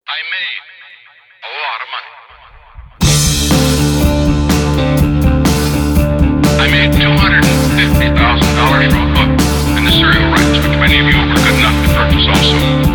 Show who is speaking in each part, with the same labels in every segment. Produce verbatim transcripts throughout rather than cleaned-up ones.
Speaker 1: I made a lot of money. I made two hundred fifty thousand dollars from a book and the serial rights, which many of you were good enough to purchase also.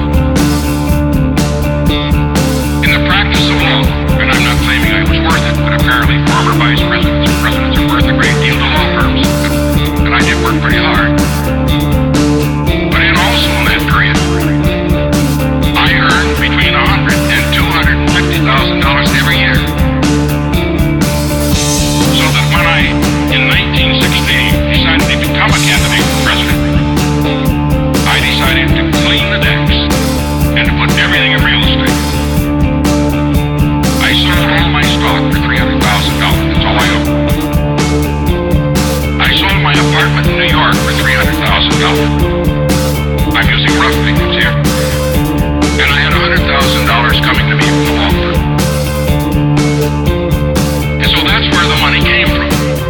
Speaker 1: In the practice of law, and I'm not claiming I was worth it, but apparently former vice presidents and presidents are worth a great deal to law firms, and I did work pretty hard. But in also in that period, I earned between one hundred and two hundred fifty thousand dollars every year. So that when I, in nineteen sixty, decided to become a candidate for president, I decided to clean the decks and to put everything in real estate. I sold all my stock for three hundred thousand dollars. That's all I owned. I sold my apartment in New York for three hundred thousand dollars. I'm using rough figures here. And I had one hundred thousand dollars coming to me from the law firm. And so that's where the money came from.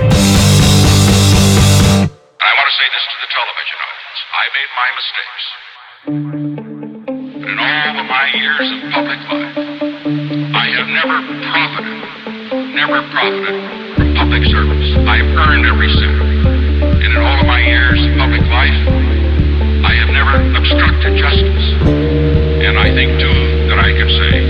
Speaker 1: And I want to say this to the television audience. I made my mistakes. But in all of my years of public life, I have never profited, never profited from public service. I've earned every cent. And in all of my years of public life, I have never obstructed justice. And I think, too, that I can say